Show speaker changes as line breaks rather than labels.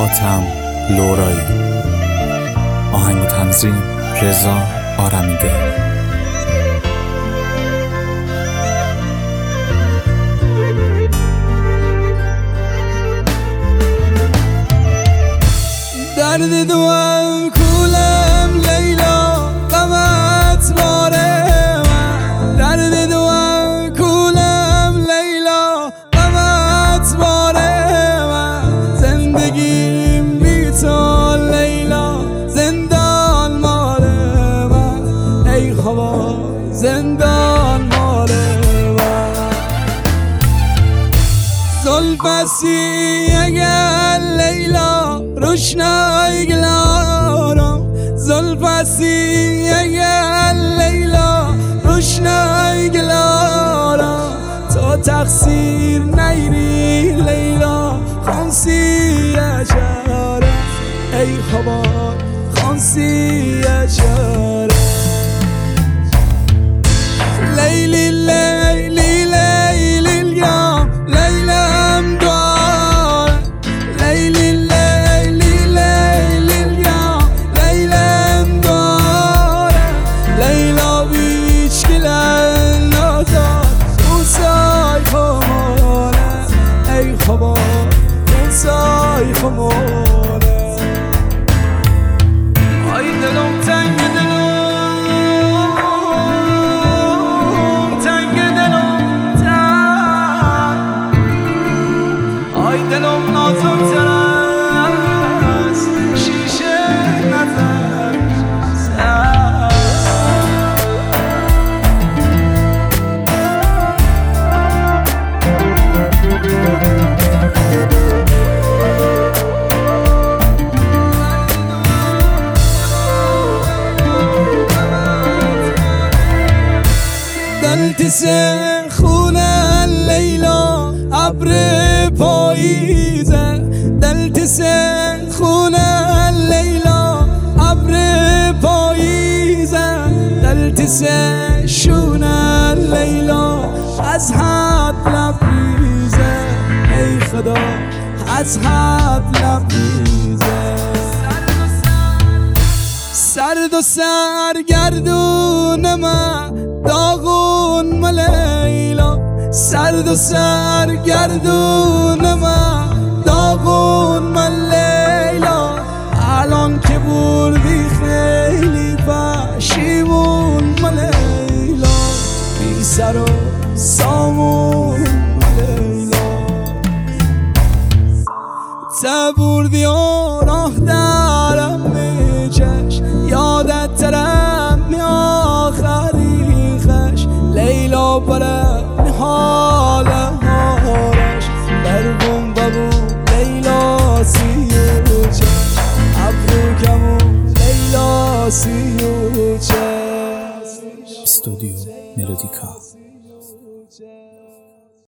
حاتم لورایی. آهنگ و تنظیم رضا آرمیده.
درد دوام کولم لیلا غمت باره من، درد دوام کولم لیلا غمت باره من، زندگیم بی تو لیلا زندان مال من، ای خدا زندان مال من. زلفسی اگر لیلا روشنای گلارم، زلفسی اگر لیلا روشنای گلارم، تو تقصیر نیری لیلا خانسی اجاره، ای خبر خانسی اجاره. لیلی لیلی لیلی اليوم لیلم دوار، لیلی لیلی لیلی اليوم لیلم دوار، لیلا بیچ گلن نازار روزای خماره، ای خبر روزای خماره. آی دلم تنگ دلم دلم نازک‌تر از شیشه نظر. دلتس خونه لیلا ابر پاییزه، دلتس خونه لیلا ابر پاییزه، دلتس شونه لیلا از حد لبریزه، ای خدا از حد لبریزه. سرد و سرگردون من داغون لیلا، سرد و سرگردون من داغون من لیلا، الان که بردی خیلی پشیمون من لیلا، بی سر و سامون من لیلا. تا بردی و راه درم میچش، یادت ترم می آخری خش، لیلا برم حال هارش بربون ببون لیلا سی و چش، ابرو کمون لیلا سی و چش.
استودیو ملودیکا.